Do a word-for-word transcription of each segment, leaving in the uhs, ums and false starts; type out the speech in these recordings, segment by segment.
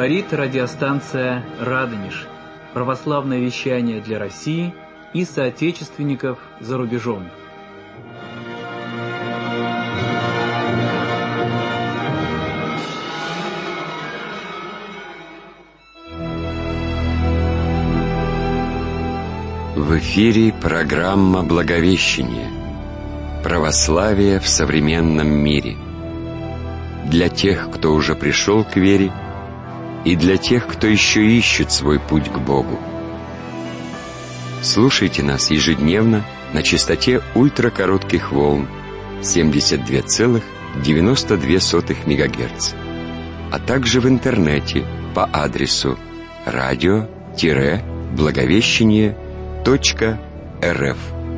Говорит радиостанция «Радонеж». Православное вещание для России и соотечественников за рубежом. В эфире программа «Благовещение. Православие в современном мире». Для тех, кто уже пришел к вере, и для тех, кто еще ищет свой путь к Богу. Слушайте нас ежедневно на частоте ультракоротких волн семьдесят два целых девяносто две сотых мегагерца, а также в интернете по адресу радио-благовещение точка рф.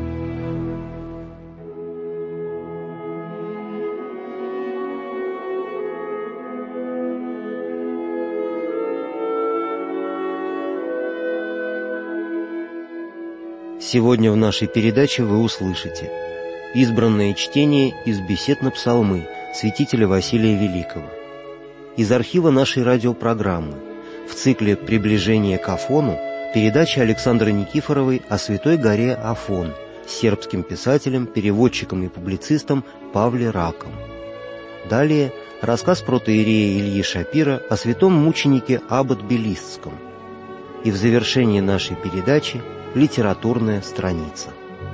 Сегодня в нашей передаче вы услышите избранное чтение из бесед на псалмы святителя Василия Великого. Из архива нашей радиопрограммы в цикле «Приближение к Афону» передача Александры Никифоровой о святой горе Афон с сербским писателем, переводчиком и публицистом Павле Раком. Далее рассказ протоиерея Ильи Шапира о святом мученике Аббат-Белистском. И в завершении нашей передачи литературная страница.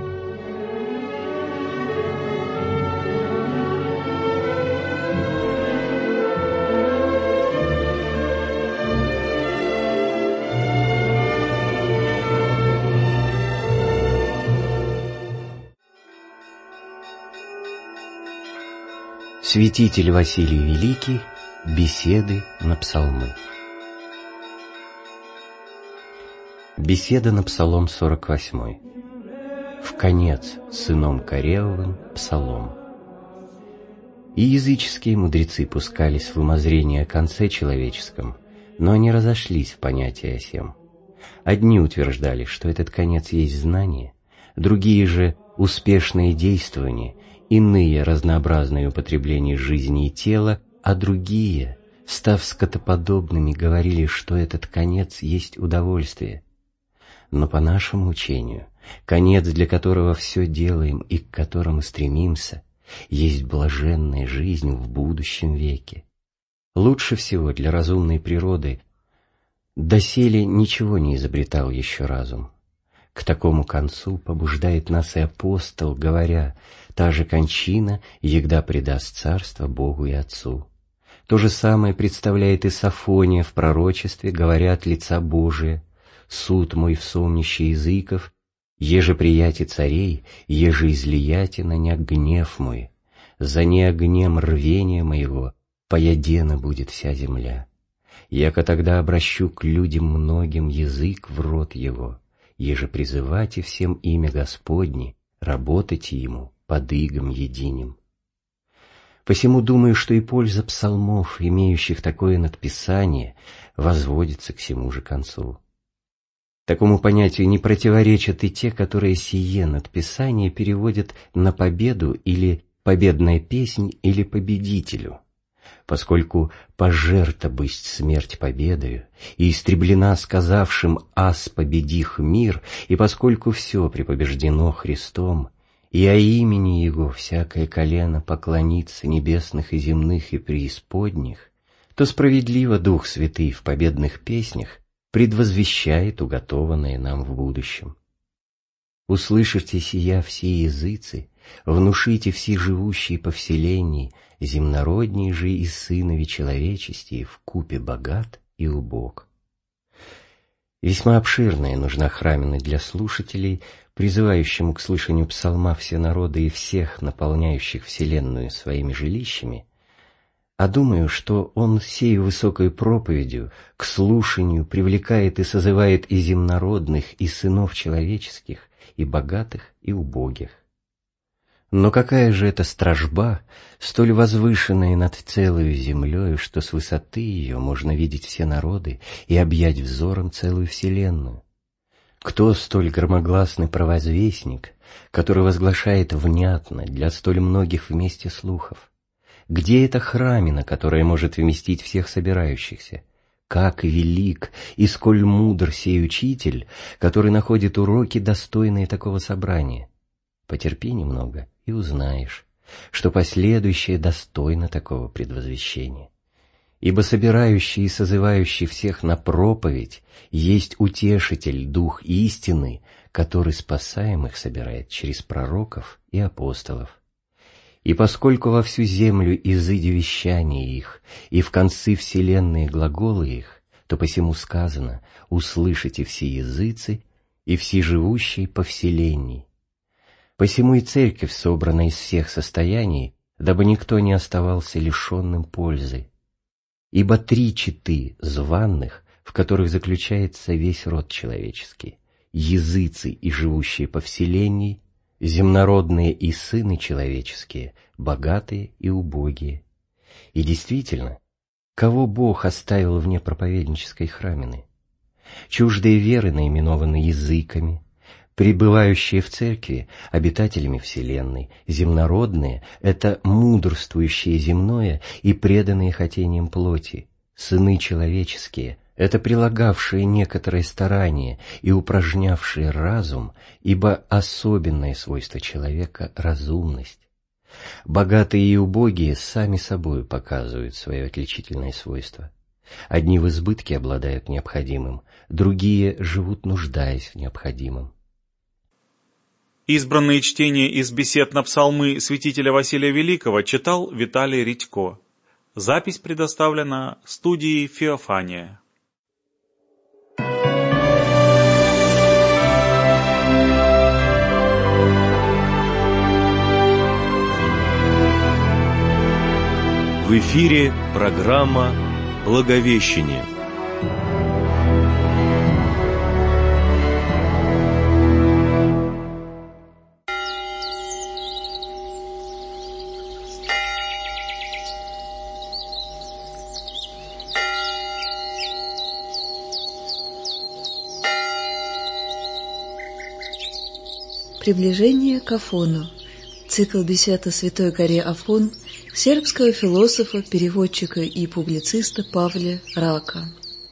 Святитель Василий Великий. Беседы на псалмы. Беседа на псалом сорок восьмой. В конец сыном Кареловым псалом. И языческие мудрецы пускались в умозрение о конце человеческом, но они разошлись в понятии о сем. Одни утверждали, что этот конец есть знание, другие же — успешное действование, иные — разнообразное употребление жизни и тела, а другие, став скотоподобными, говорили, что этот конец есть удовольствие. Но по нашему учению, конец, для которого все делаем и к которому стремимся, есть блаженная жизнь в будущем веке. Лучше всего для разумной природы доселе ничего не изобретал еще разум. К такому концу побуждает нас и апостол, говоря: «Та же кончина егда предаст царство Богу и Отцу». То же самое представляет и Софония в пророчестве, говоря от лица Божия: «Суд мой в сомнище языков, еже прияти царей, еже излияти на ня гнев мой, за не огнем рвения моего поядена будет вся земля. Яко тогда обращу к людям многим язык в рот его, еже призывайте всем имя Господне, работайте ему под игом единим». Посему думаю, что и польза псалмов, имеющих такое надписание, возводится к сему же концу. Такому понятию не противоречат и те, которые сие надписание переводят на победу или победная песнь или победителю, поскольку пожерта бысть смерть победою, и истреблена сказавшим «Ас победих мир», и поскольку все препобеждено Христом, и о имени Его всякое колено поклонится небесных и земных и преисподних, то справедливо Дух Святый в победных песнях предвозвещает уготованное нам в будущем. «Услышите сия все языцы, внушите все живущие по вселенной, земнородние же и сынови человечестие вкупе богат и убог». Весьма обширная нужна храмина для слушателей, призывающему к слышанию псалма все народы и всех, наполняющих вселенную своими жилищами, а думаю, что он сею высокой проповедью к слушанию привлекает и созывает и земнородных, и сынов человеческих, и богатых, и убогих. Но какая же это стражба, столь возвышенная над целою землею, что с высоты ее можно видеть все народы и объять взором целую вселенную? Кто столь громогласный провозвестник, который возглашает внятно для столь многих вместе слухов? Где эта храмина, которая может вместить всех собирающихся? как велик и сколь мудр сей учитель, который находит уроки, достойные такого собрания. Потерпи немного, и узнаешь, что последующее достойно такого предвозвещения. Ибо собирающий и созывающий всех на проповедь есть утешитель, дух истины, который спасаемых собирает через пророков и апостолов. И поскольку во всю землю изыди вещания их, и в концы вселенной глаголы их, то посему сказано: услышите все языцы и все живущие по вселенной. Посему и церковь собрана из всех состояний, дабы никто не оставался лишенным пользы. Ибо три четы званных, в которых заключается весь род человеческий, языцы и живущие по вселенной, земнородные и сыны человеческие, богатые и убогие. И действительно, кого Бог оставил вне проповеднической храмины? Чуждые веры наименованы языками, пребывающие в церкви обитателями вселенной, земнородные — это мудрствующие земное и преданные хотениям плоти, сыны человеческие — это прилагавшие некоторое старание и упражнявшие разум, ибо особенное свойство человека — разумность. Богатые и убогие сами собою показывают свое отличительное свойство. Одни в избытке обладают необходимым, другие живут, нуждаясь в необходимом. Избранные чтения из бесед на псалмы святителя Василия Великого читал Виталий Редько. Запись предоставлена студией «Феофания». В эфире программа «Благовещение». Приближение к Афону. Цикл бесед о святой горе Афон сербского философа, переводчика и публициста Павля Рака.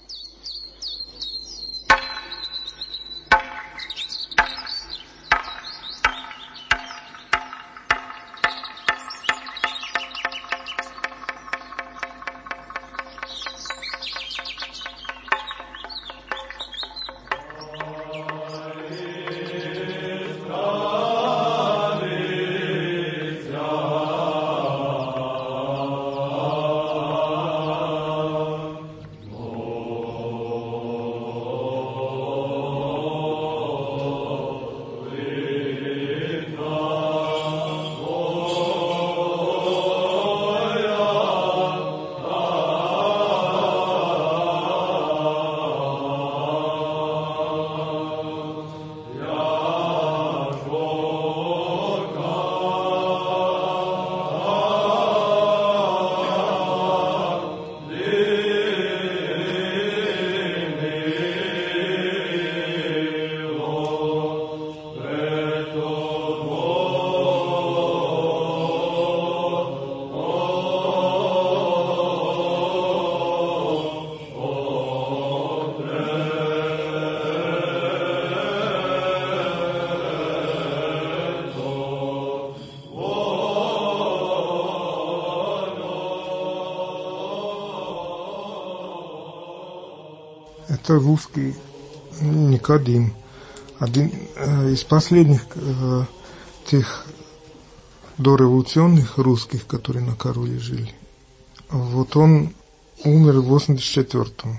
Это русский Никодим, один э, из последних э, тех дореволюционных русских, которые на Кароле жили. Вот он умер в восемьдесят четвёртом.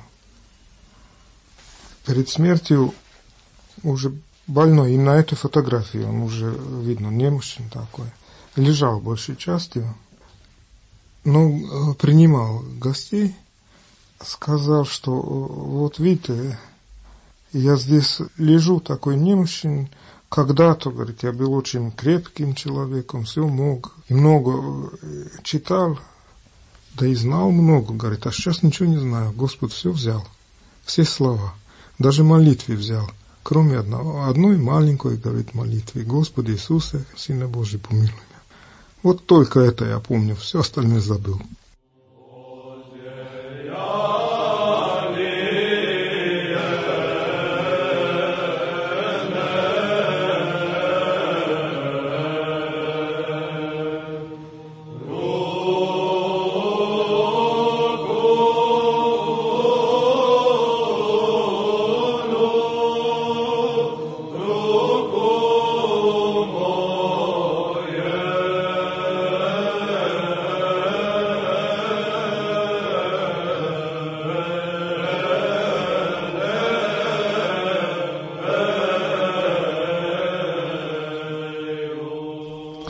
Перед смертью уже больной, и на этой фотографии он уже видно немощный такой. Лежал большей частью, но э, принимал гостей. Сказал, что вот видите, я здесь лежу такой немощный, когда-то, говорит, я был очень крепким человеком, все мог, и много читал, да и знал много, говорит, а сейчас ничего не знаю, Господь все взял, все слова, даже молитвы взял, кроме одного, одной маленькой, говорит, молитвы, Господи Иисусе, Сына Божий, помилуй меня. Вот только это я помню, все остальное забыл.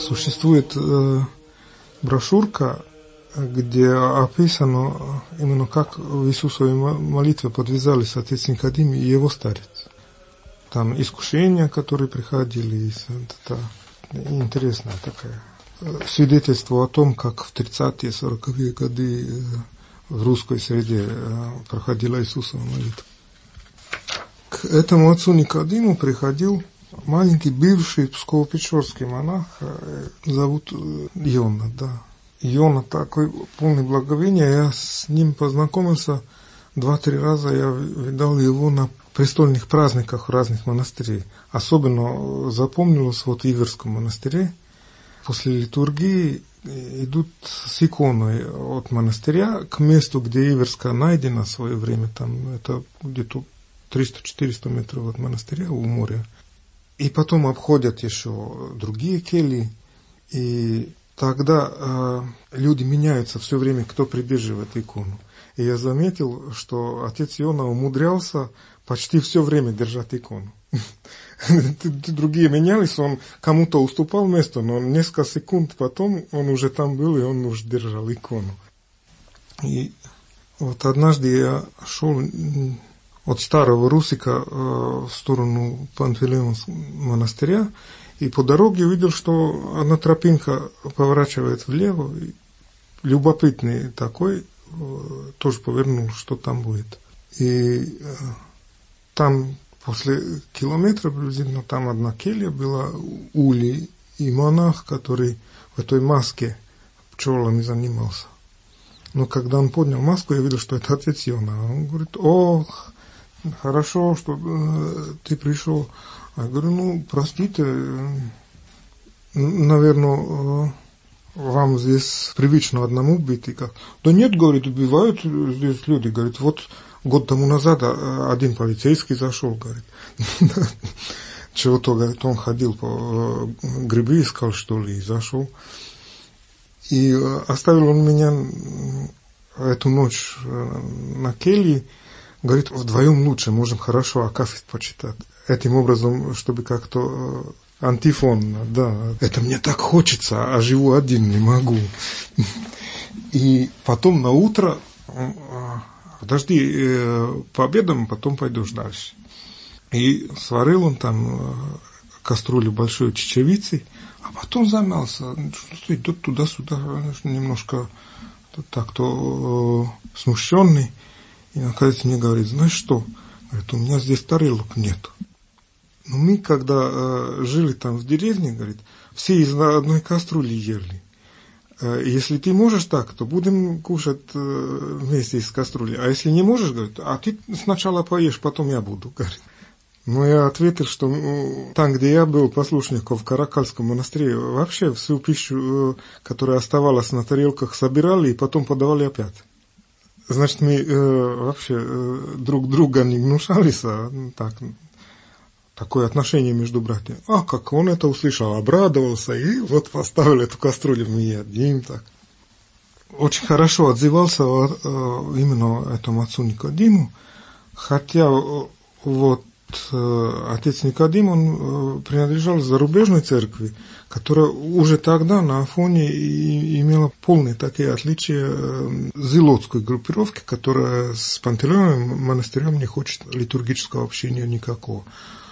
существует э, брошюрка, где описано именно как в Иисусовой молитве подвязались отец Никодим и его старец. Там искушения, которые приходили, это интересная такая свидетельство о том, как в тридцатые сороковые годы в русской среде проходила Иисусова молитва. К этому отцу Никодиму приходил маленький бывший псково-печорский монах, зовут Иона, да. Иона такой полный благовения, я с ним познакомился два-три раза, я видал его на престольных праздниках в разных монастырях. Особенно запомнилось вот в Иверском монастыре. После литургии идут с иконой от монастыря к месту, где Иверская найдена в свое время, там это где-то триста-четыреста метров от монастыря у моря. И потом обходят еще другие кельи, и тогда э, люди меняются все время, кто придерживает икону. И я заметил, что отец Иона умудрялся почти все время держать икону. Другие менялись, он кому-то уступал место, но несколько секунд потом он уже там был, и он уже держал икону. И вот однажды я шел от Старого Русика в сторону Пантелеймонского монастыря, и по дороге увидел, что одна тропинка поворачивает влево, и любопытный такой, тоже повернул, что там будет. И там после километра приблизительно, там одна келья была, улей, и монах, который в этой маске пчелами занимался. Но когда он поднял маску, я видел, что это отец Иона. Он говорит: о, хорошо, что э, ты пришел. Я говорю: ну, простите, наверное, э, вам здесь привычно одному бить. И как? Да нет, говорит, убивают здесь люди. Говорит, вот год тому назад один полицейский зашел, говорит. Чего-то, говорит, он ходил по грибы, искал, что ли, и зашел. И оставил он меня эту ночь на келье. Говорит, вдвоем лучше, можем хорошо акафист почитать. Этим образом, чтобы как-то антифонно, да. Это мне так хочется, а живу один, не могу. И потом на утро: подожди, пообедаем, потом пойдешь дальше. И сварил он там кастрюлю большой чечевицы, а потом замялся, что идет туда-сюда, немножко так-то смущенный. И наконец мне говорит: знаешь что? Говорит, у меня здесь тарелок нет. Но мы, когда э, жили там в деревне, говорит, все из одной кастрюли ели. Э, если ты можешь так, то будем кушать э, вместе из кастрюли. А если не можешь, говорит, а ты сначала поешь, потом я буду, говорит. Но я ответил, что ну, там, где я был послушником в Каракальском монастыре, вообще всю пищу, э, которая оставалась на тарелках, собирали и потом подавали опять. Значит, мы э, вообще э, друг друга не гнушались, а так, такое отношение между братьями. А как он это услышал, обрадовался, и вот поставил эту кастрюлю, мы едим так. Очень хорошо отзывался о, о, именно этому отцу Никодиму, хотя вот отец Никодим, он принадлежал зарубежной церкви, которая уже тогда на Афоне имела полные такие отличия зелотской группировки, которая с Пантелеймоновым монастырем не хочет литургического общения никакого.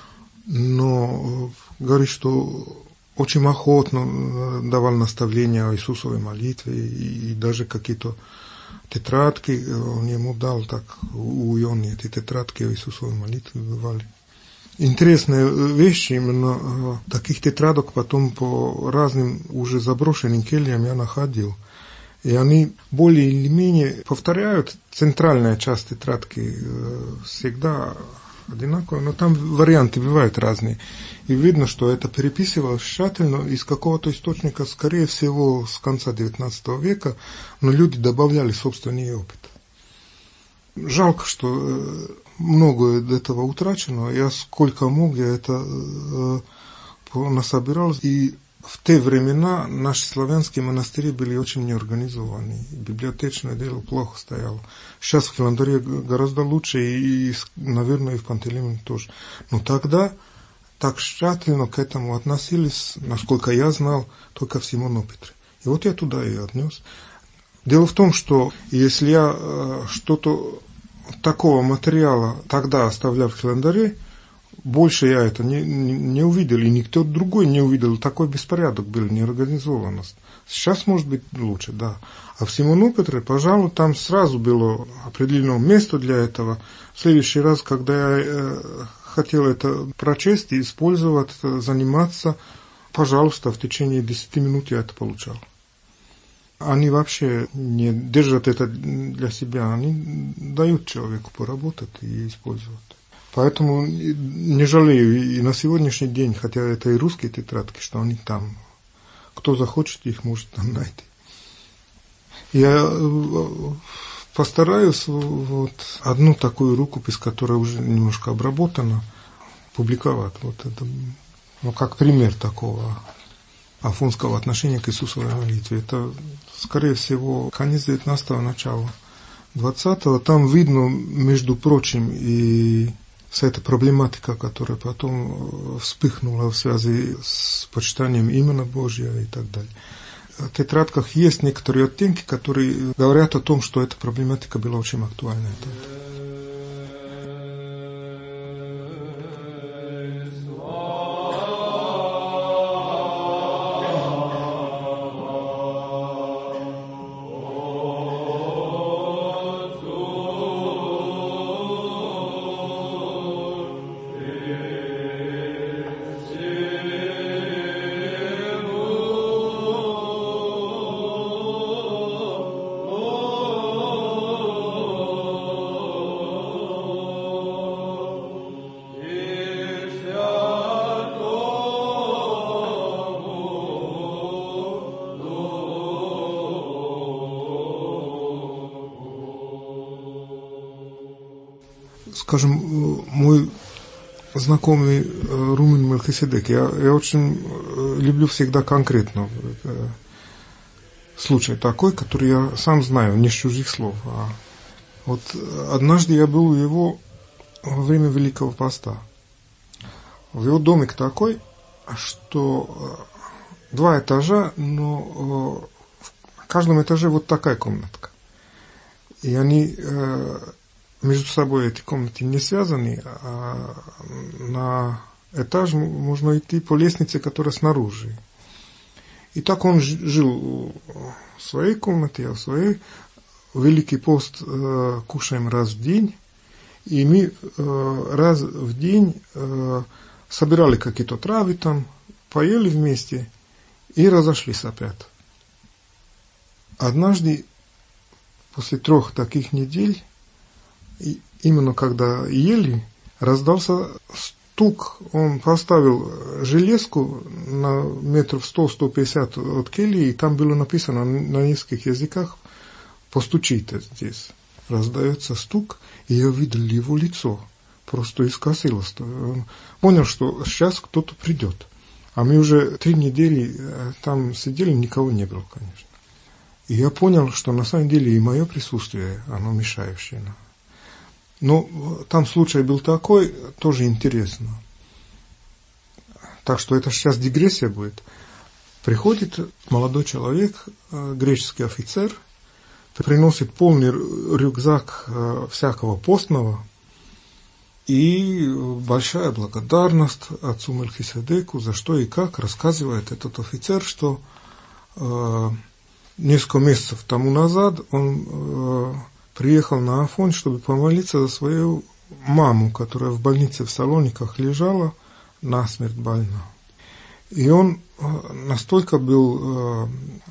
Но говорит, что очень охотно давал наставления о Иисусовой молитве, и даже какие-то тетрадки он ему дал, так у Ионы эти тетрадки о Иисусовой молитве бывали. Интересные вещи, именно таких тетрадок потом по разным уже заброшенным кельям я находил. И они более или менее повторяют, центральная часть тетрадки всегда одинаковая, но там варианты бывают разные. И видно, что это переписывалось тщательно из какого-то источника, скорее всего, с конца девятнадцатого века, но люди добавляли собственный опыт. Жалко, что многое до этого утрачено. Я сколько мог, я это э, насобирал. И в те времена наши славянские монастыри были очень неорганизованы. Библиотечное дело плохо стояло. Сейчас в Хиландаре гораздо лучше, и, наверное, и в Пантелеймоне тоже. Но тогда так тщательно к этому относились, насколько я знал, только в Симону Петре. И вот я туда и отнес. Дело в том, что если я э, что-то такого материала тогда оставлял в календаре, больше я это не, не, не увидел, и никто другой не увидел. Такой беспорядок был, неорганизованность. Сейчас, может быть, лучше, да. А в Симону Петре, пожалуй, там сразу было определено место для этого. В следующий раз, когда я э, хотел это прочесть и использовать, заниматься, пожалуйста, в течение десяти минут я это получал. Они вообще не держат это для себя, они дают человеку поработать и использовать. Поэтому не жалею и на сегодняшний день, хотя это и русские тетрадки, что они там. Кто захочет, их может там найти. Я постараюсь вот одну такую рукопись, которая уже немножко обработана, публиковать. Вот это, ну, как пример такого афонского отношения к Иисусовой молитве. Это, скорее всего, конец девятнадцатого, начало двадцатого. Там видно, между прочим, и вся эта проблематика, которая потом вспыхнула в связи с почитанием имени Божьего и так далее. В тетрадках есть некоторые оттенки, которые говорят о том, что эта проблематика была очень актуальна. Скажем, мой знакомый Румен Мелхиседек, я, я очень люблю всегда конкретно случай такой, который я сам знаю, не с чужих слов. А вот однажды я был у него во время Великого Поста. В его домик такой, что два этажа, но в каждом этаже вот такая комнатка. И они между собой, эти комнаты не связаны, а на этаж можно идти по лестнице, которая снаружи. И так он жил в своей комнате, а в своей. Великий пост э, кушаем раз в день, и мы э, раз в день э, собирали какие-то травы там, поели вместе и разошлись опять. Однажды, после трех таких недель, и именно когда ели, раздался стук. Он поставил железку на метров сто - сто пятьдесят от кельи, и там было написано на нескольких языках: «Постучите здесь». Раздается стук, и я увидел его лицо. Просто искосилось. Он понял, что сейчас кто-то придет. А мы уже три недели там сидели, никого не было, конечно. И я понял, что на самом деле и мое присутствие, оно мешающее нам. Но там случай был такой, тоже интересно. Так что это сейчас дигрессия будет. Приходит молодой человек, греческий офицер, приносит полный рюкзак всякого постного, и большая благодарность отцу Мелхиседеку, за что и как рассказывает этот офицер, что э, несколько месяцев тому назад он э, приехал на Афон, чтобы помолиться за свою маму, которая в больнице в Салониках лежала, насмерть больна. И он настолько был э,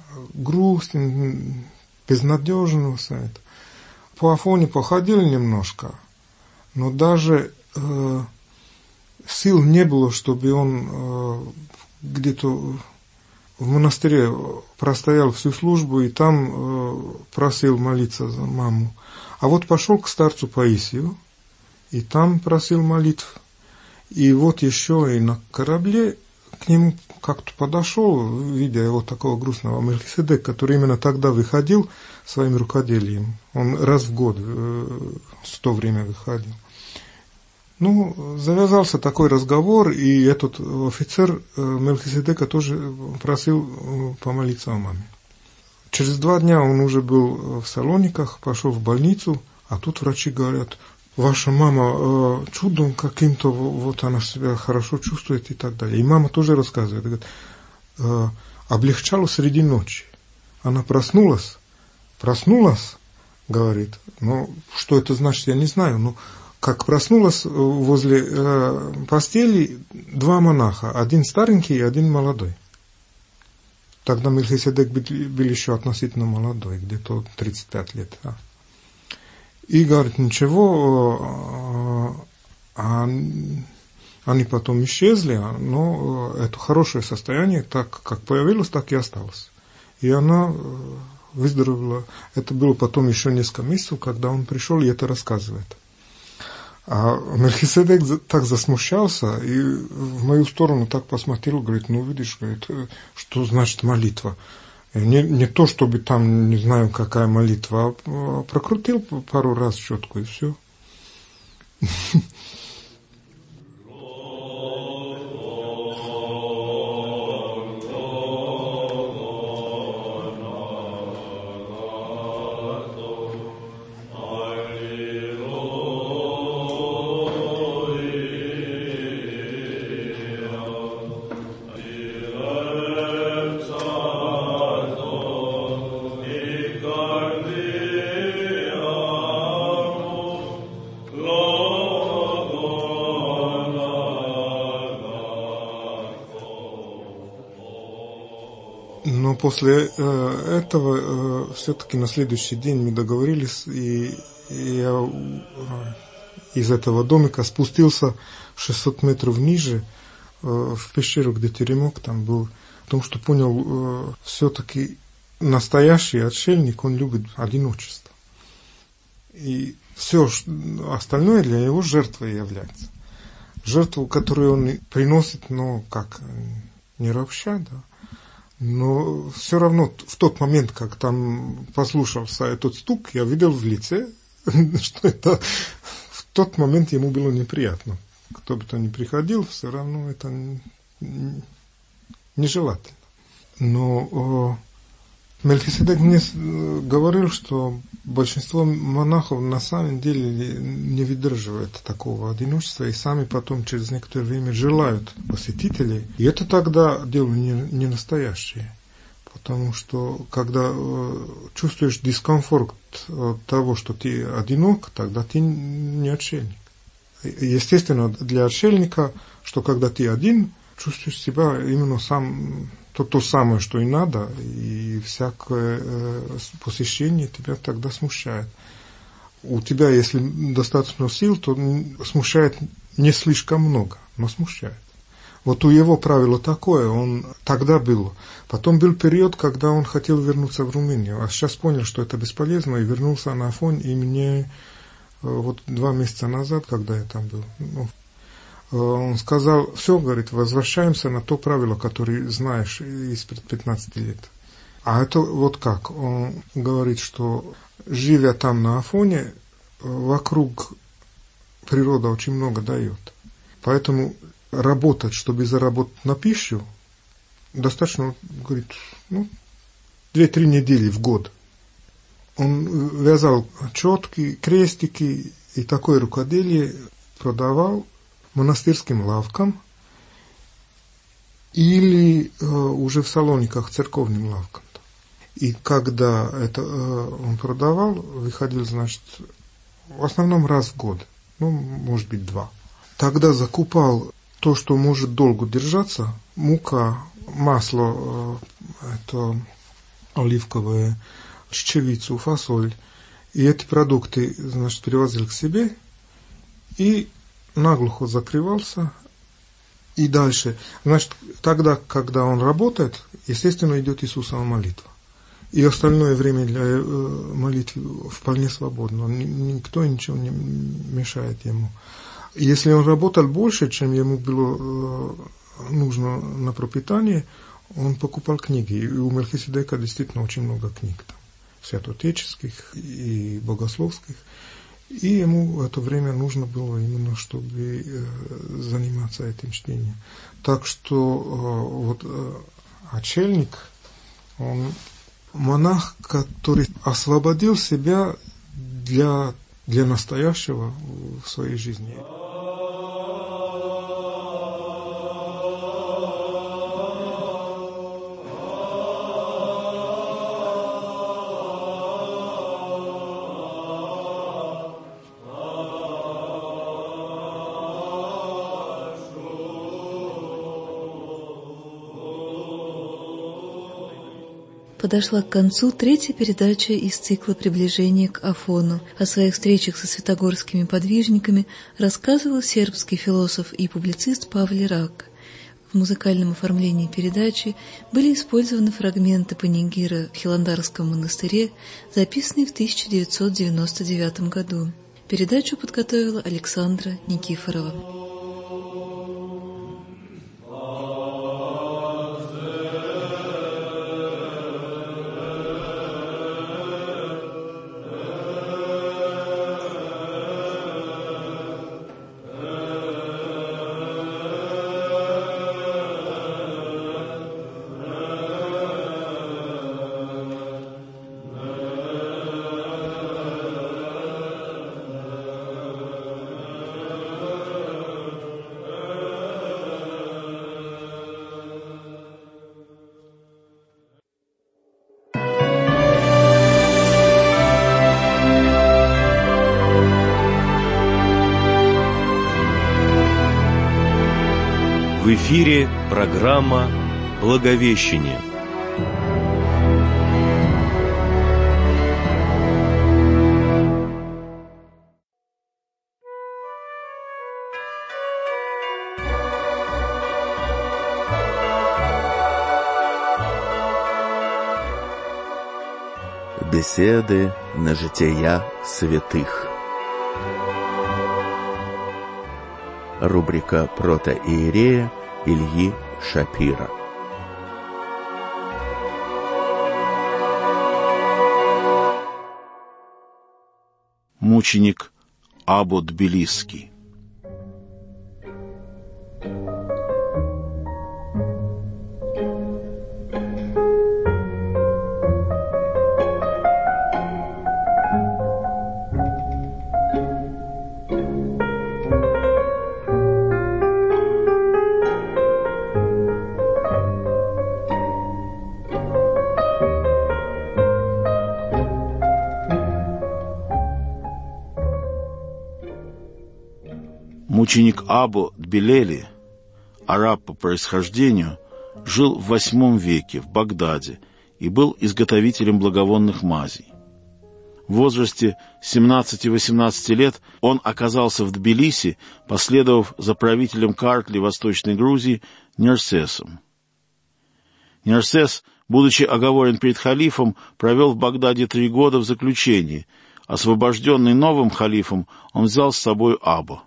грустен, безнадежен. По Афоне походил немножко, но даже э, сил не было, чтобы он э, где-то в монастыре простоял всю службу и там э, просил молиться за маму. А вот пошел к старцу Паисию, и там просил молитв. И вот еще и на корабле к нему как-то подошел, видя его такого грустного, Мелхиседек, который именно тогда выходил своим рукоделием. Он раз в год в то время выходил. Ну, завязался такой разговор, и этот офицер Мелхиседека тоже просил помолиться о маме. Через два дня он уже был в Салониках, пошел в больницу, а тут врачи говорят: ваша мама э, чудом каким-то, вот она себя хорошо чувствует и так далее. И мама тоже рассказывает, говорит, э, облегчало среди ночи. Она проснулась, проснулась, говорит, ну, что это значит, я не знаю, но как проснулась возле э, постели два монаха, один старенький и один молодой. Тогда Мелхиседек был, был еще относительно молодой, где-то тридцать пять лет. Да. И говорит, ничего, а, они потом исчезли, но это хорошее состояние, так как появилось, так и осталось. И она выздоровела. Это было потом еще несколько месяцев, когда он пришел и это рассказывает. А Мелхиседек так засмущался и в мою сторону так посмотрел, говорит, ну видишь, говорит, что значит молитва. Не, не то, чтобы там, не знаю, какая молитва, а прокрутил пару раз щетку и все. Но после э, этого э, все-таки на следующий день мы договорились, и, и я э, из этого домика спустился шестьсот метров ниже, э, в пещеру, где теремок там был, потому что понял, э, все-таки настоящий отшельник, он любит одиночество. И все остальное для него жертвой является. Жертву, которую он приносит, ну, как, не ропща, да, но все равно в тот момент, как там послушался этот стук, я видел в лице, что это в тот момент ему было неприятно. Кто бы то ни приходил, все равно это нежелательно. Но Мелхиседек мне говорил, что большинство монахов на самом деле не выдерживают такого одиночества и сами потом через некоторое время желают посетителей. И это тогда дело не, не настоящее. Потому что когда э, чувствуешь дискомфорт от того, что ты одинок, тогда ты не отшельник. Естественно, для отшельника, что когда ты один, чувствуешь себя именно сам... То, то самое, что и надо, и всякое э, посещение тебя тогда смущает. У тебя, если достаточно сил, то смущает не слишком много, но смущает. Вот у его правило такое, он тогда был. Потом был период, когда он хотел вернуться в Румынию, а сейчас понял, что это бесполезно, и вернулся на Афон, и мне э, вот два месяца назад, когда я там был, ну, он сказал, все, говорит, возвращаемся на то правило, которое знаешь из-пред пятнадцати лет. А это вот как? Он говорит, что живя там на Афоне, вокруг природа очень много дает. Поэтому работать, чтобы заработать на пищу, достаточно, говорит, ну, две-три недели в год. Он вязал четки, крестики и такое рукоделие продавал монастырским лавкам или э, уже в Салониках церковным лавкам. И когда это э, он продавал, выходил, значит, в основном раз в год, ну, может быть, два. Тогда закупал то, что может долго держаться, мука, масло, э, это оливковое, чечевицу, фасоль. И эти продукты, значит, привозил к себе и наглухо закрывался, и дальше. Значит, тогда, когда он работает, естественно, идет Иисусова молитва. И остальное время для молитвы вполне свободно. Никто ничего не мешает ему. Если он работал больше, чем ему было нужно на пропитание, он покупал книги. И у Мелхиседека действительно очень много книг там, святоотеческих и богословских. И ему в это время нужно было именно, чтобы заниматься этим чтением. Так что вот отшельник, он монах, который освободил себя для, для настоящего в своей жизни. Подошла к концу третья передача из цикла «Приближение к Афону». О своих встречах со святогорскими подвижниками рассказывал сербский философ и публицист Павле Рак. В музыкальном оформлении передачи были использованы фрагменты панигира в Хиландарском монастыре, записанные в тысяча девятьсот девяносто девятом году. Передачу подготовила Александра Никифорова. В эфире программа «Благовещение». Беседы на жития святых. Рубрика протоиерея Ильи Шапира. Мученик Або Тбилисский. Мученик Або Тбилели, араб по происхождению, жил в восьмом веке в Багдаде и был изготовителем благовонных мазей. В возрасте семнадцати-восемнадцати лет он оказался в Тбилиси, последовав за правителем Картли Восточной Грузии Нерсесом. Нерсес, будучи оговорен перед халифом, провел в Багдаде три года в заключении. Освобожденный новым халифом, он взял с собой Або.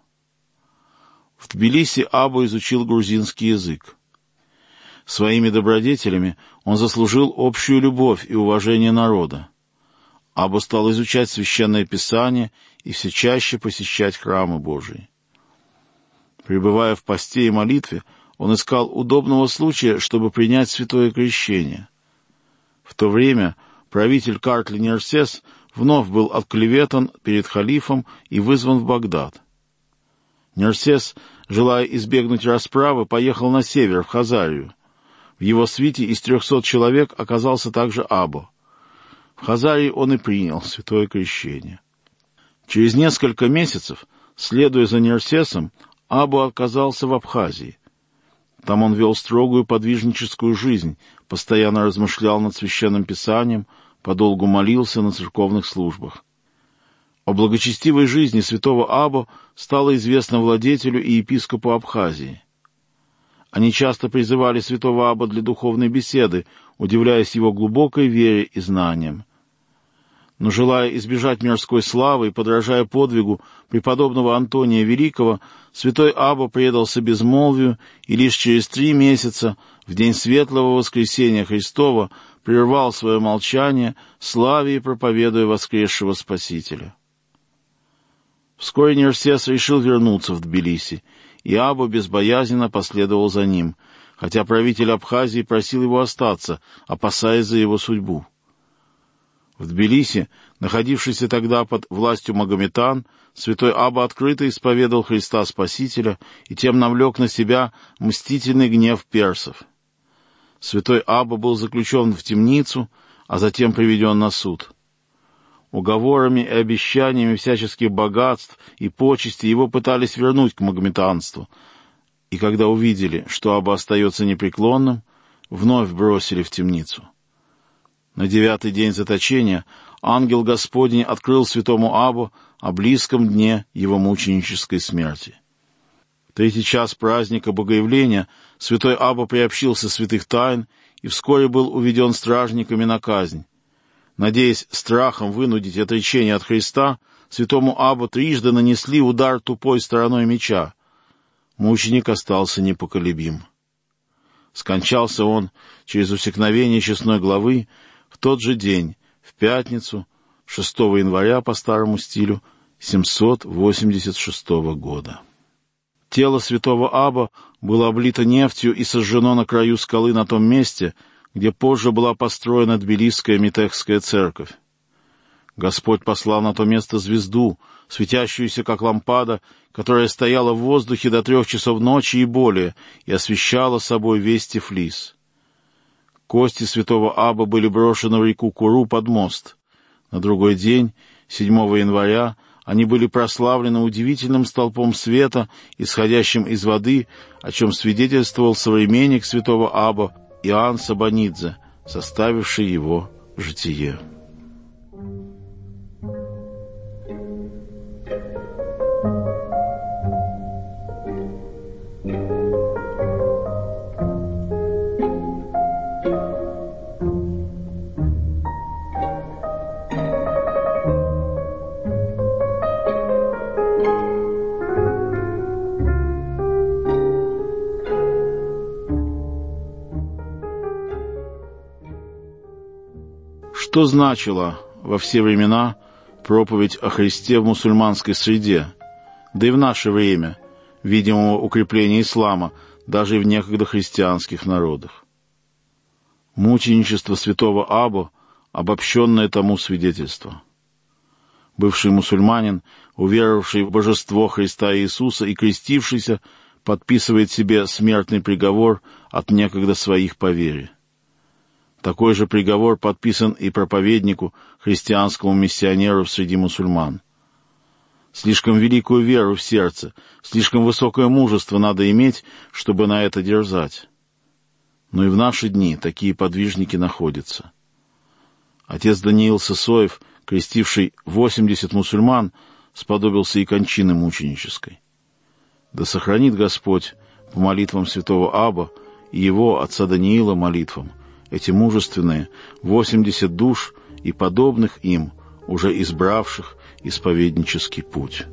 В Тбилиси Або изучил грузинский язык. Своими добродетелями он заслужил общую любовь и уважение народа. Або стал изучать Священное Писание и все чаще посещать храмы Божии. Пребывая в посте и молитве, он искал удобного случая, чтобы принять святое крещение. В то время правитель Картли Нерсес вновь был отклеветан перед халифом и вызван в Багдад. Нерсес, желая избегнуть расправы, поехал на север, в Хазарию. В его свите из трехсот человек оказался также Або. В Хазарии он и принял святое крещение. Через несколько месяцев, следуя за Нерсесом, Або оказался в Абхазии. Там он вел строгую подвижническую жизнь, постоянно размышлял над Священным Писанием, подолгу молился на церковных службах. О благочестивой жизни святого Або стало известно владетелю и епископу Абхазии. Они часто призывали святого Або для духовной беседы, удивляясь его глубокой вере и знаниям. Но, желая избежать мирской славы и подражая подвигу преподобного Антония Великого, святой Або предался безмолвию и лишь через три месяца, в день светлого воскресения Христова, прервал свое молчание, славя и проповедуя воскресшего Спасителя. Вскоре Нерсес решил вернуться в Тбилиси, и Аба безбоязненно последовал за ним, хотя правитель Абхазии просил его остаться, опасаясь за его судьбу. В Тбилиси, находившийся тогда под властью магометан, святой Аба открыто исповедал Христа Спасителя и тем навлек на себя мстительный гнев персов. Святой Аба был заключен в темницу, а затем приведен на суд. Уговорами и обещаниями всяческих богатств и почестей его пытались вернуть к магометанству, и когда увидели, что Аба остается непреклонным, вновь бросили в темницу. На девятый день заточения ангел Господень открыл святому Абу о близком дне его мученической смерти. В третий час праздника Богоявления святой Аба приобщился святых тайн и вскоре был уведен стражниками на казнь. Надеясь страхом вынудить отречение от Христа, святому Абу трижды нанесли удар тупой стороной меча. Мученик остался непоколебим. Скончался он через усекновение честной главы в тот же день, в пятницу, шестого января по старому стилю, семьсот восемьдесят шестого года. Тело святого Аба было облито нефтью и сожжено на краю скалы на том месте, где позже была построена Тбилисская Метехская церковь. Господь послал на то место звезду, светящуюся как лампада, которая стояла в воздухе до трех часов ночи и более, и освещала собой весь Тифлис. Кости святого Аба были брошены в реку Куру под мост. На другой день, седьмого января, они были прославлены удивительным столпом света, исходящим из воды, о чем свидетельствовал современник святого Аба Иоанн Сабанидзе, составивший его житие. Что значила во все времена проповедь о Христе в мусульманской среде, да и в наше время, видимого укрепления ислама даже и в некогда христианских народах? Мученичество святого Абу — обобщенное тому свидетельство. Бывший мусульманин, уверовавший в божество Христа Иисуса и крестившийся, подписывает себе смертный приговор от некогда своих по вере. Такой же приговор подписан и проповеднику, христианскому миссионеру среди мусульман. Слишком великую веру в сердце, слишком высокое мужество надо иметь, чтобы на это дерзать. Но и в наши дни такие подвижники находятся. Отец Даниил Сысоев, крестивший восемьдесят мусульман, сподобился и кончины мученической. Да сохранит Господь по молитвам святого Аба и его, отца Даниила, молитвам, эти мужественные восемьдесят душ и подобных им, уже избравших исповеднический путь.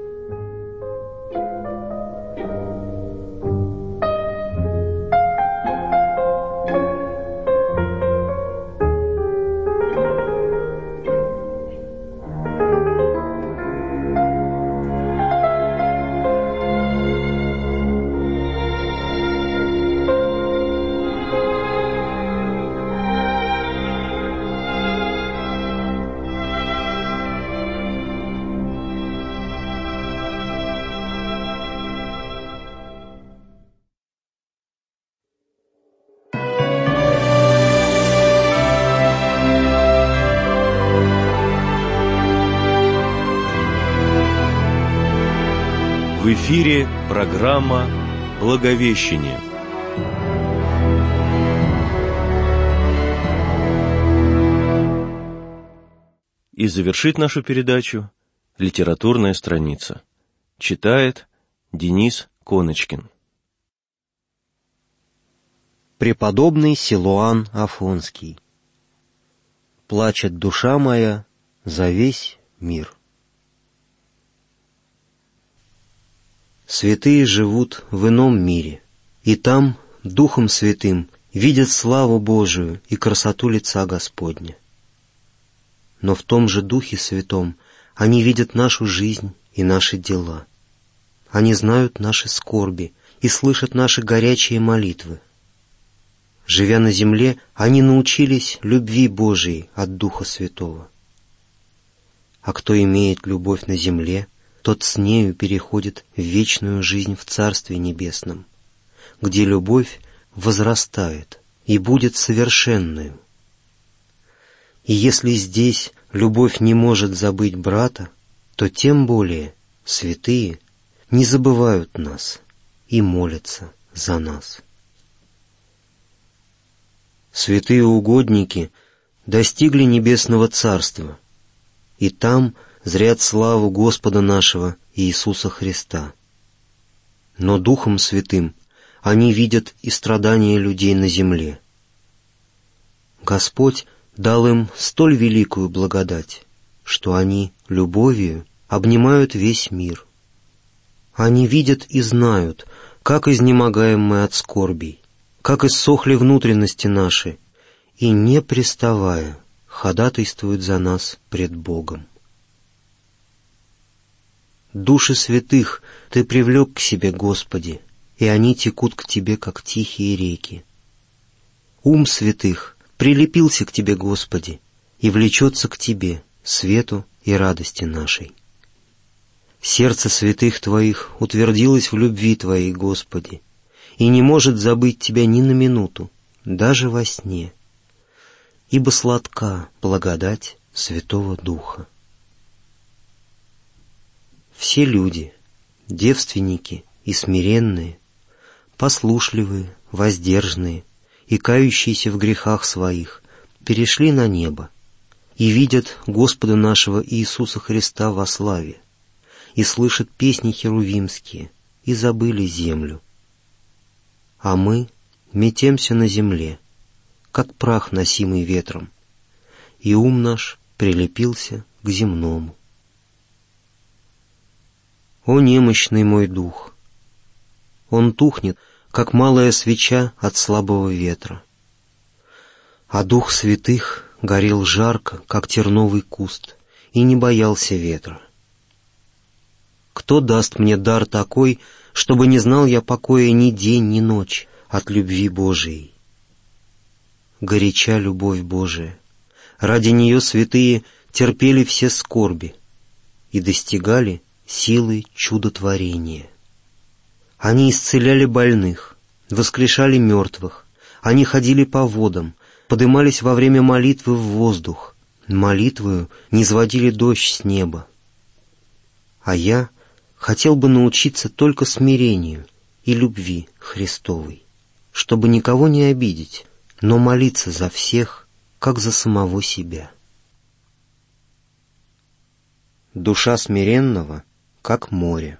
В эфире программа «Благовещение». И завершит нашу передачу литературная страница. Читает Денис Коночкин. Преподобный Силуан Афонский. Плачет душа моя за весь мир. Святые живут в ином мире, и там, Духом Святым, видят славу Божию и красоту лица Господня. Но в том же Духе Святом они видят нашу жизнь и наши дела. Они знают наши скорби и слышат наши горячие молитвы. Живя на земле, они научились любви Божией от Духа Святого. А кто имеет любовь на земле, тот с нею переходит в вечную жизнь в Царстве Небесном, где любовь возрастает и будет совершенною. И если здесь любовь не может забыть брата, то тем более святые не забывают нас и молятся за нас. Святые угодники достигли небесного царства, и там зрят славу Господа нашего Иисуса Христа. Но Духом Святым они видят и страдания людей на земле. Господь дал им столь великую благодать, что они любовью обнимают весь мир. Они видят и знают, как изнемогаем мы от скорбей, как иссохли внутренности наши, и, не приставая, ходатайствуют за нас пред Богом. Души святых Ты привлек к себе, Господи, и они текут к Тебе, как тихие реки. Ум святых прилепился к Тебе, Господи, и влечется к Тебе, свету и радости нашей. Сердце святых Твоих утвердилось в любви Твоей, Господи, и не может забыть Тебя ни на минуту, даже во сне, ибо сладка благодать Святого Духа. Все люди, девственники и смиренные, послушливые, воздержанные и кающиеся в грехах своих, перешли на небо и видят Господа нашего Иисуса Христа во славе, и слышат песни херувимские, и забыли землю. А мы метемся на земле, как прах, носимый ветром, и ум наш прилепился к земному. О немощный мой дух! Он тухнет, как малая свеча от слабого ветра. А дух святых горел жарко, как терновый куст, и не боялся ветра. Кто даст мне дар такой, чтобы не знал я покоя ни день, ни ночь от любви Божией? Горяча любовь Божия. Ради нее святые терпели все скорби и достигали силы чудотворения. Они исцеляли больных, воскрешали мертвых, они ходили по водам, подымались во время молитвы в воздух, молитвою низводили дождь с неба. А я хотел бы научиться только смирению и любви Христовой, чтобы никого не обидеть, но молиться за всех, как за самого себя. Душа смиренного, как море.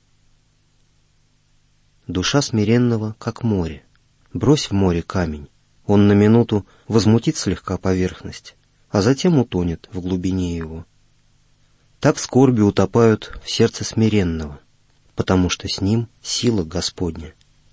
Душа смиренного, как море. Брось в море камень, он на минуту возмутит слегка поверхность, а затем утонет в глубине его. Так скорби утопают в сердце смиренного, потому что с ним сила Господня.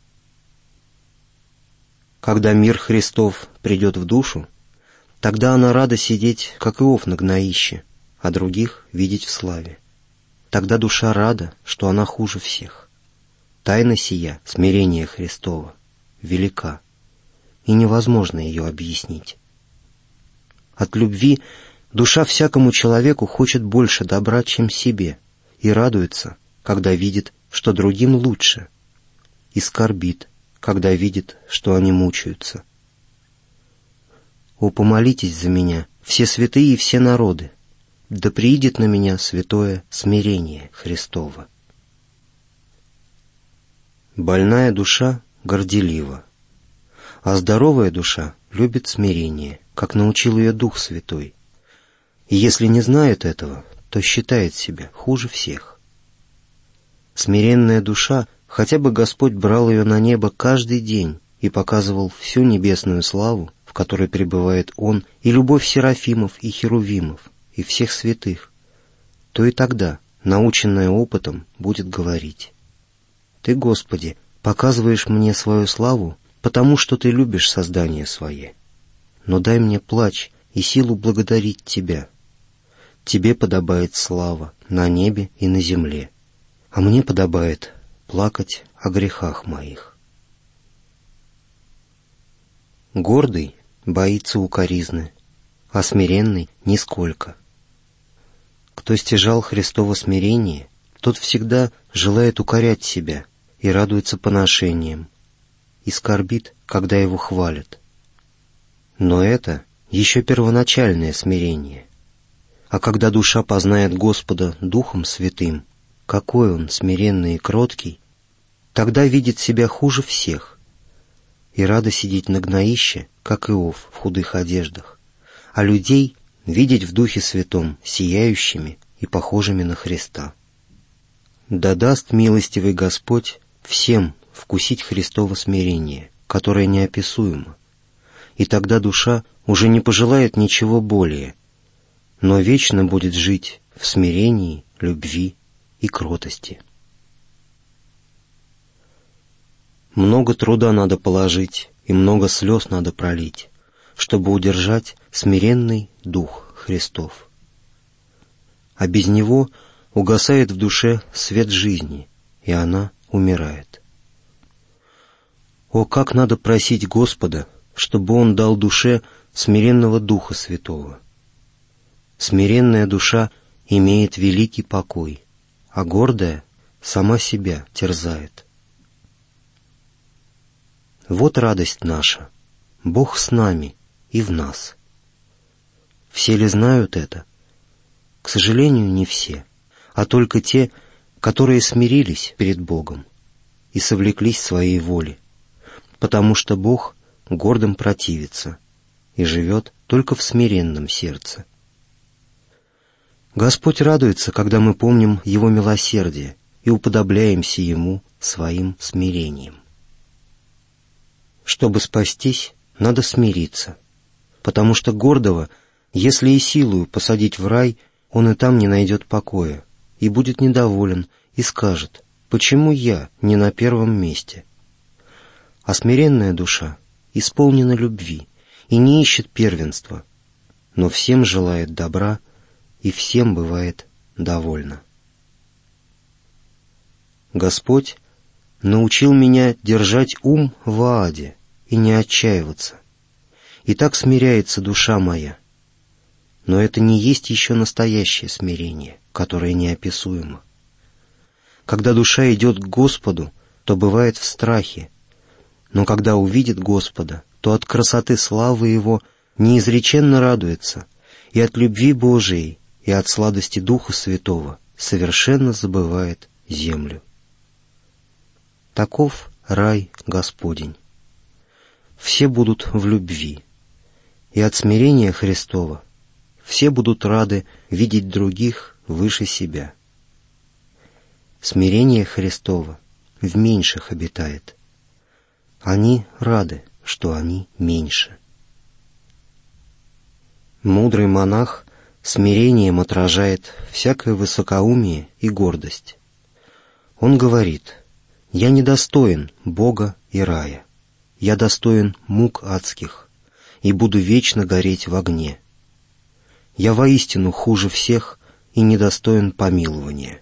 Когда мир Христов придет в душу, тогда она рада сидеть, как Иов на гноище, а других видеть в славе. Тогда душа рада, что она хуже всех. Тайна сия, смирения Христова, велика, и невозможно ее объяснить. От любви душа всякому человеку хочет больше добра, чем себе, и радуется, когда видит, что другим лучше, и скорбит, когда видит, что они мучаются. О, помолитесь за меня, все святые и все народы, да приидет на меня святое смирение Христово. Больная душа горделива, а здоровая душа любит смирение, как научил ее Дух Святой. И если не знает этого, то считает себя хуже всех. Смиренная душа, хотя бы Господь брал ее на небо каждый день и показывал всю небесную славу, в которой пребывает Он, и любовь серафимов и херувимов, и всех святых, то и тогда, наученная опытом, будет говорить: «Ты, Господи, показываешь мне свою славу, потому что Ты любишь создание свое. Но дай мне плач и силу благодарить Тебя. Тебе подобает слава на небе и на земле, а мне подобает плакать о грехах моих. Гордый боится укоризны, а смиренный — нисколько. Кто стяжал Христово смирение, тот всегда желает укорять себя и радуется поношениям, и скорбит, когда его хвалят. Но это еще первоначальное смирение. А когда душа познает Господа Духом Святым, какой Он смиренный и кроткий, тогда видит себя хуже всех, и рада сидеть на гноище, как Иов в худых одеждах, а людей видеть в Духе Святом сияющими и похожими на Христа. Да даст милостивый Господь всем вкусить Христово смирение, которое неописуемо, и тогда душа уже не пожелает ничего более, но вечно будет жить в смирении, любви и кротости. Много труда надо положить и много слез надо пролить, чтобы удержать смиренный дух Христов. А без него угасает в душе свет жизни, и она умирает. О, как надо просить Господа, чтобы Он дал душе смиренного Духа Святого. Смиренная душа имеет великий покой, а гордая сама себя терзает. Вот радость наша, Бог с нами и в нас. Все ли знают это? К сожалению, не все, а только те, которые смирились перед Богом и совлеклись своей воли, потому что Бог гордым противится и живет только в смиренном сердце. Господь радуется, когда мы помним Его милосердие и уподобляемся Ему своим смирением. Чтобы спастись, надо смириться, потому что гордого, если и силою посадить в рай, он и там не найдет покоя, и будет недоволен, и скажет: «Почему я не на первом месте?» А смиренная душа исполнена любви и не ищет первенства, но всем желает добра и всем бывает довольна. Господь научил меня держать ум в ааде и не отчаиваться, и так смиряется душа моя. Но это не есть еще настоящее смирение, которое неописуемо. Когда душа идет к Господу, то бывает в страхе, но когда увидит Господа, то от красоты славы Его неизреченно радуется, и от любви Божией, и от сладости Духа Святого совершенно забывает землю. Таков рай Господень. Все будут в любви, и от смирения Христова все будут рады видеть других выше себя. Смирение Христово в меньших обитает. Они рады, что они меньше. Мудрый монах смирением отражает всякое высокоумие и гордость. Он говорит: «Я недостоин Бога и рая, я достоин мук адских и буду вечно гореть в огне. Я воистину хуже всех и недостоин помилования».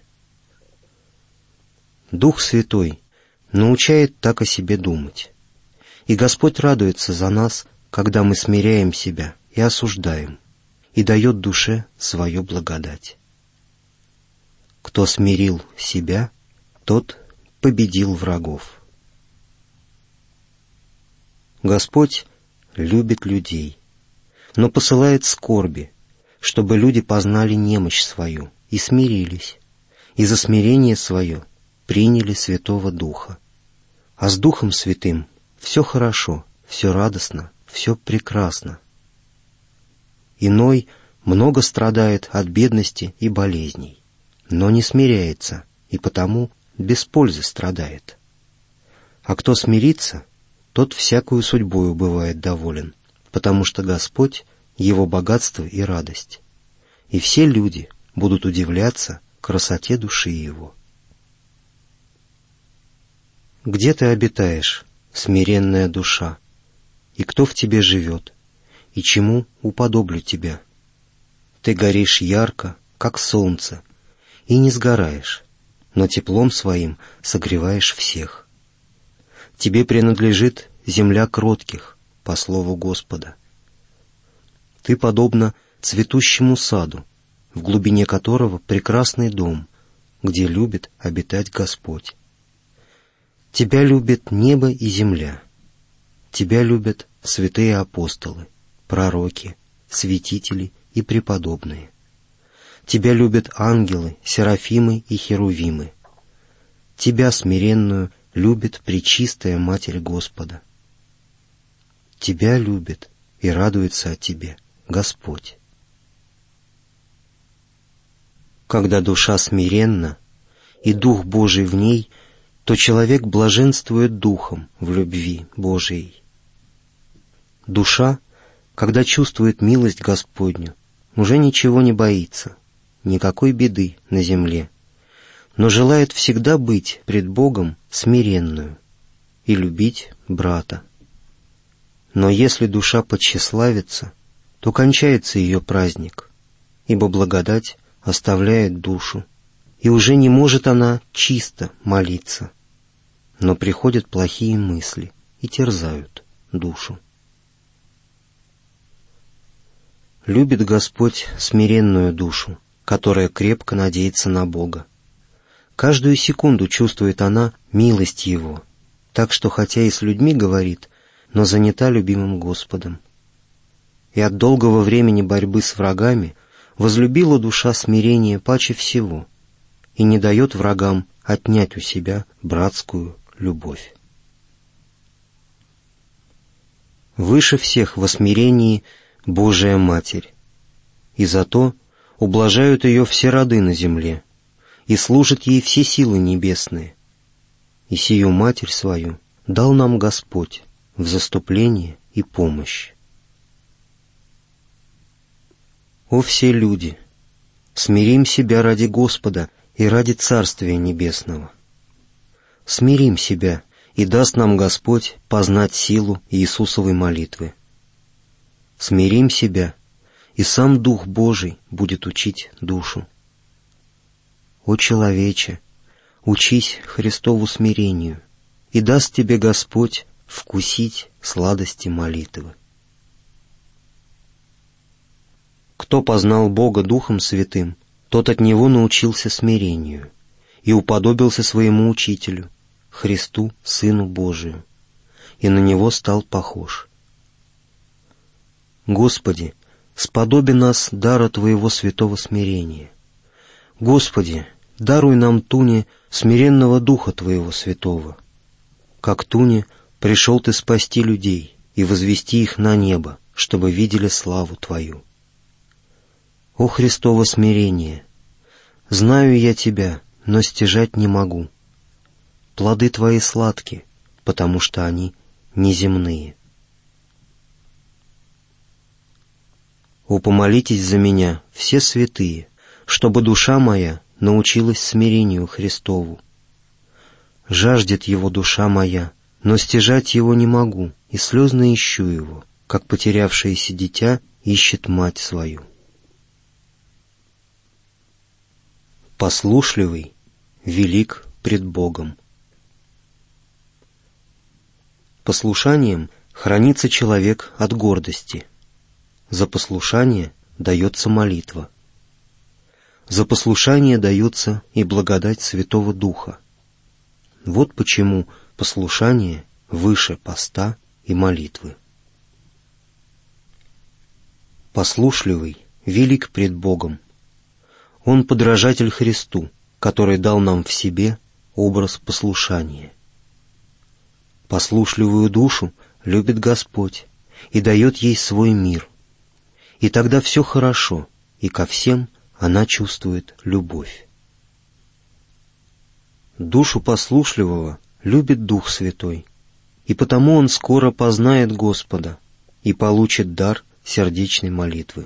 Дух Святой научает так о себе думать, и Господь радуется за нас, когда мы смиряем себя и осуждаем, и дает душе свою благодать. Кто смирил себя, тот победил врагов. Господь любит людей, но посылает скорби, чтобы люди познали немощь свою и смирились, и за смирение свое приняли Святого Духа. А с Духом Святым все хорошо, все радостно, все прекрасно. Иной много страдает от бедности и болезней, но не смиряется, и потому без пользы страдает. А кто смирится, тот всякую судьбою бывает доволен, потому что Господь — его богатство и радость, и все люди будут удивляться красоте души его. Где ты обитаешь, смиренная душа, и кто в тебе живет, и чему уподоблю тебя? Ты горишь ярко, как солнце, и не сгораешь, но теплом своим согреваешь всех. Тебе принадлежит земля кротких, по слову Господа. Ты подобна цветущему саду, в глубине которого прекрасный дом, где любит обитать Господь. Тебя любит небо и земля. Тебя любят святые апостолы, пророки, святители и преподобные. Тебя любят ангелы, серафимы и херувимы. Тебя, смиренную, любит пречистая Матерь Господа. Тебя любит и радуется о тебе Господь. Когда душа смиренна, и Дух Божий в ней, то человек блаженствует духом в любви Божией. Душа, когда чувствует милость Господню, уже ничего не боится, никакой беды на земле, но желает всегда быть пред Богом смиренную и любить брата. Но если душа подтщеславится, то кончается ее праздник, ибо благодать оставляет душу, и уже не может она чисто молиться, но приходят плохие мысли и терзают душу. Любит Господь смиренную душу, которая крепко надеется на Бога. Каждую секунду чувствует она милость Его, так что хотя и с людьми говорит, но занята любимым Господом. И от долгого времени борьбы с врагами возлюбила душа смирение паче всего и не дает врагам отнять у себя братскую любовь. Выше всех во смирении Божия Матерь, и зато ублажают ее все роды на земле, и служат ей все силы небесные. И сию Матерь свою дал нам Господь в заступление и помощь. О все люди, смирим себя ради Господа и ради Царствия Небесного. Смирим себя, и даст нам Господь познать силу Иисусовой молитвы. Смирим себя, и сам Дух Божий будет учить душу. О человече, учись Христову смирению, и даст тебе Господь вкусить сладости молитвы. Кто познал Бога Духом Святым, тот от Него научился смирению и уподобился своему Учителю, Христу, Сыну Божию, и на Него стал похож. Господи, сподоби нас дара Твоего святого смирения. Господи, даруй нам, Туне, смиренного Духа Твоего святого. Как Туне пришел Ты спасти людей и возвести их на небо, чтобы видели славу Твою. О Христово смирение! Знаю я Тебя, но стяжать не могу. Плоды Твои сладки, потому что они неземные. О, помолитесь за меня, все святые, чтобы душа моя научилась смирению Христову. Жаждет Его душа моя, но стяжать Его не могу, и слезно ищу Его, как потерявшееся дитя ищет мать свою. Послушливый велик пред Богом. Послушанием хранится человек от гордости. За послушание дается молитва. За послушание дается и благодать Святого Духа. Вот почему послушание выше поста и молитвы. Послушливый велик пред Богом. Он подражатель Христу, который дал нам в себе образ послушания. Послушливую душу любит Господь и дает ей свой мир. И тогда все хорошо, и ко всем она чувствует любовь. Душу послушливого любит Дух Святой, и потому он скоро познает Господа и получит дар сердечной молитвы.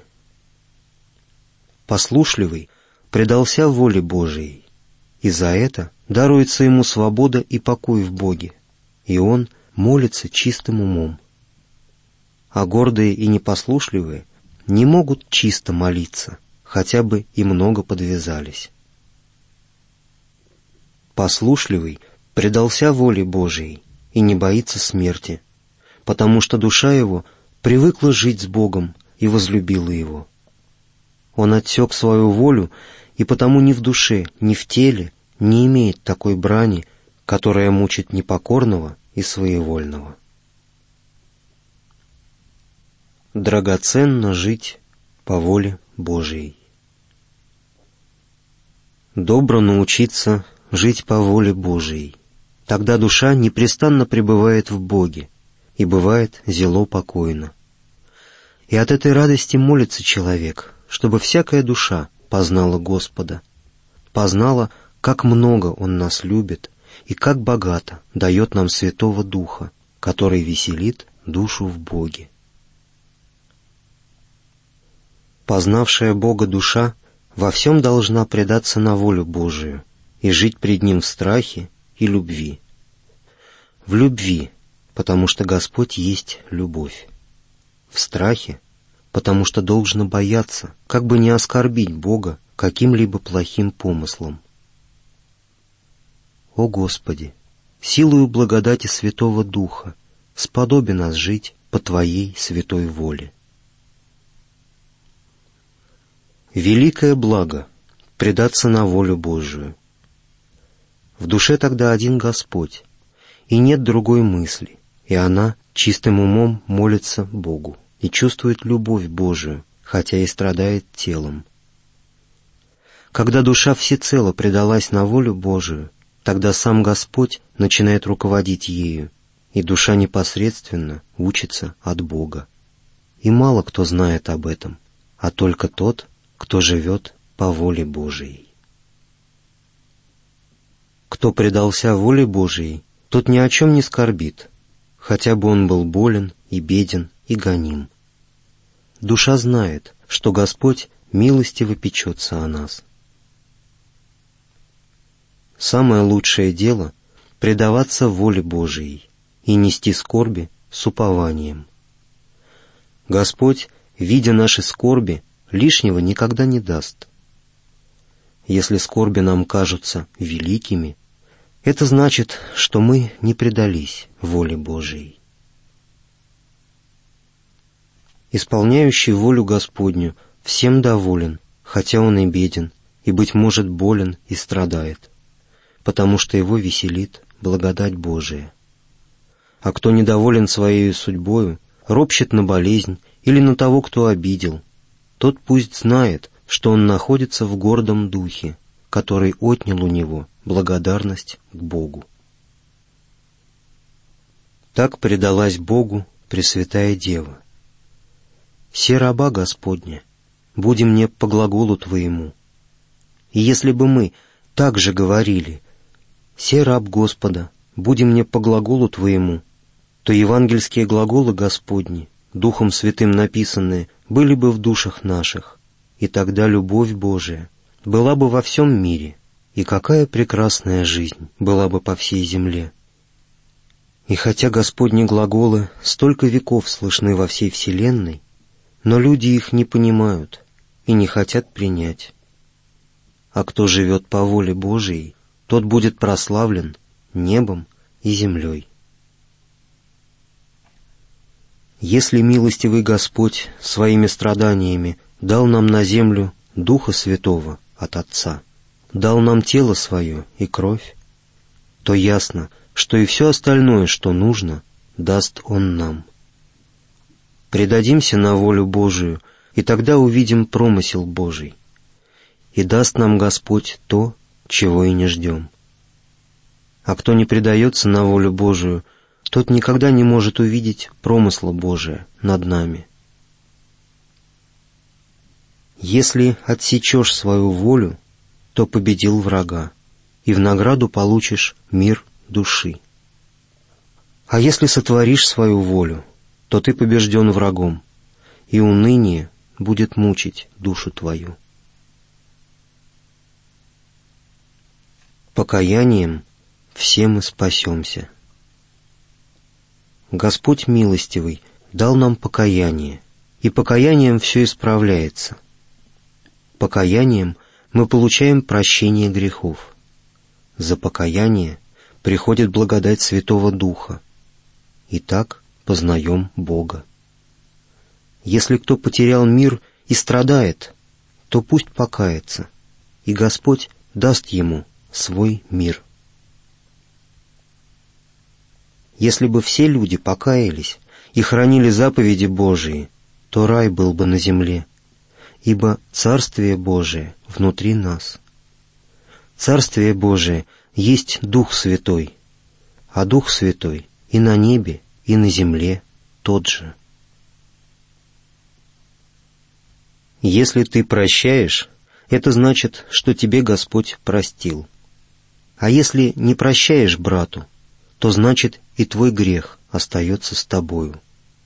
Послушливый предался воле Божией, и за это даруется ему свобода и покой в Боге, и он молится чистым умом. А гордые и непослушливые не могут чисто молиться, хотя бы и много подвязались. послушливый предался воле Божией и не боится смерти, потому что душа его привыкла жить с Богом и возлюбила Его. Он отсек свою волю, и потому ни в душе, ни в теле не имеет такой брани, которая мучит непокорного и своевольного. Драгоценно жить по воле Божией. Добро научиться жить по воле Божией. Тогда душа непрестанно пребывает в Боге и бывает зело покойна. И от этой радости молится человек, чтобы всякая душа познала Господа, познала, как много Он нас любит и как богато дает нам Святого Духа, который веселит душу в Боге. Познавшая Бога душа во всем должна предаться на волю Божию и жить пред Ним в страхе и любви. В любви, потому что Господь есть любовь. В страхе, потому что должно бояться, как бы не оскорбить Бога каким-либо плохим помыслом. О Господи, силою благодати Святого Духа сподоби нас жить по Твоей святой воле. Великое благо — предаться на волю Божию. В душе тогда один Господь, и нет другой мысли, и она чистым умом молится Богу и чувствует любовь Божию, хотя и страдает телом. Когда душа всецело предалась на волю Божию, тогда сам Господь начинает руководить ею, и душа непосредственно учится от Бога. И мало кто знает об этом, а только тот, кто живет по воле Божией. Кто предался воле Божией, тот ни о чем не скорбит, хотя бы он был болен и беден и гоним. Душа знает, что Господь милостиво печется о нас. Самое лучшее дело — предаваться воле Божией и нести скорби с упованием. Господь, видя наши скорби, лишнего никогда не даст. Если скорби нам кажутся великими, это значит, что мы не предались воле Божией. Исполняющий волю Господню всем доволен, хотя он и беден, и, быть может, болен и страдает, потому что его веселит благодать Божия. А кто недоволен своей судьбою, ропщет на болезнь или на того, кто обидел, тот пусть знает, что он находится в гордом духе, который отнял у него благодарность к Богу. Так предалась Богу Пресвятая Дева. «Се раба Господня, буди мне по глаголу Твоему». И если бы мы так же говорили «Се раб Господа, буди мне по глаголу Твоему», то евангельские глаголы Господни, Духом Святым написанные, были бы в душах наших, и тогда любовь Божия была бы во всем мире, и какая прекрасная жизнь была бы по всей земле. И хотя Господни глаголы столько веков слышны во всей вселенной, но люди их не понимают и не хотят принять. А кто живет по воле Божией, тот будет прославлен небом и землей. Если милостивый Господь своими страданиями дал нам на землю Духа Святого от Отца, дал нам тело свое и кровь, то ясно, что и все остальное, что нужно, даст Он нам. Предадимся на волю Божию, и тогда увидим промысел Божий, и даст нам Господь то, чего и не ждем. А кто не предается на волю Божию, тот никогда не может увидеть промысла Божия над нами. Если отсечешь свою волю, то победил врага, и в награду получишь мир души. А если сотворишь свою волю, то ты побежден врагом, и уныние будет мучить душу твою. Покаянием все мы спасемся. Господь милостивый дал нам покаяние, и покаянием все исправляется. Покаянием мы получаем прощение грехов. за покаяние приходит благодать Святого Духа, и так познаем Бога. Если кто потерял мир и страдает, то пусть покается, и Господь даст ему свой мир. Если бы все люди покаялись и хранили заповеди Божии, то рай был бы на земле, ибо Царствие Божие внутри нас. Царствие Божие есть Дух Святой, а Дух Святой и на небе, и на земле тот же. Если ты прощаешь, это значит, что тебе Господь простил. А если не прощаешь брату, то значит и твой грех остается с тобою.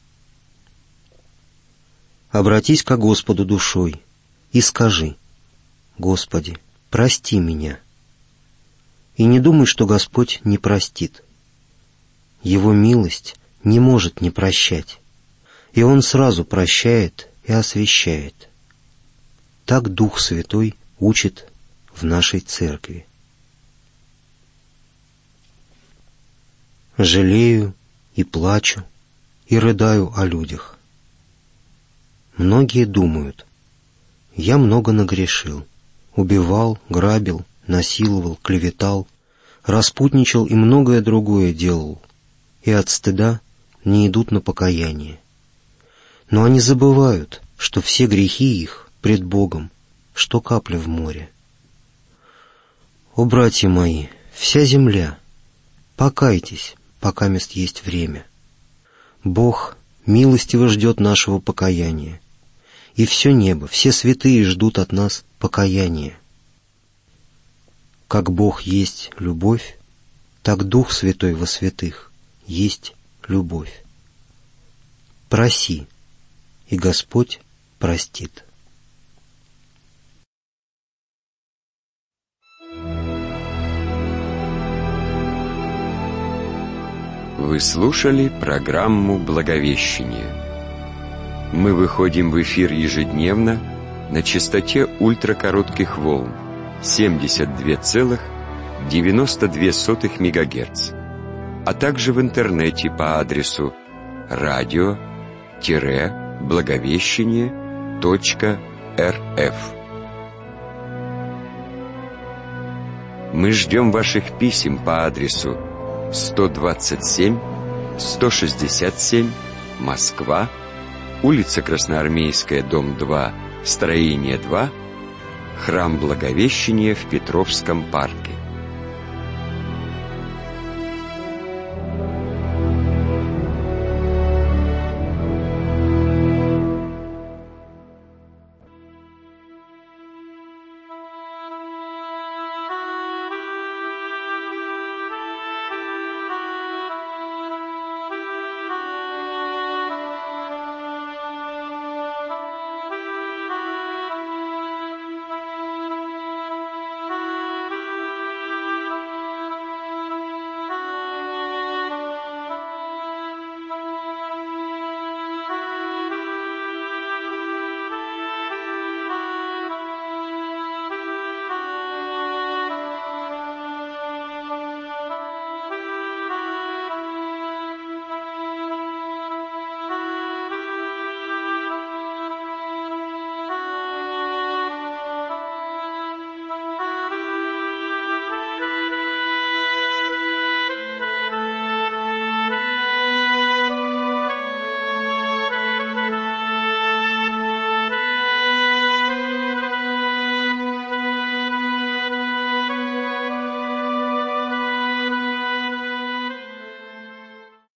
Обратись ко Господу душой и скажи: «Господи, прости меня». И не думай, что Господь не простит. Его милость не может не прощать, и Он сразу прощает и освящает. Так Дух Святой учит в нашей церкви. Жалею и плачу, и рыдаю о людях. Многие думают: я много нагрешил, убивал, грабил, насиловал, клеветал, распутничал и многое другое делал, и от стыда не идут на покаяние. Но они забывают, что все грехи их пред Богом, что капля в море. О, братья мои, вся земля, покайтесь, пока мест есть время. Бог милостиво ждет нашего покаяния, и все небо, все святые ждут от нас покаяния. Как Бог есть любовь, так Дух Святой во святых есть любовь. Проси, и Господь простит. Вы слушали программу «Благовещение». Мы выходим в эфир ежедневно на частоте ультракоротких волн семьдесят два целых девяносто две сотых мегагерц, а также в интернете по адресу радио благовещение точка эр эф. Мы ждем ваших писем по адресу сто двадцать семь сто шестьдесят семь, Москва, улица Красноармейская, дом два, строение два, Храм Благовещения в Петровском парке.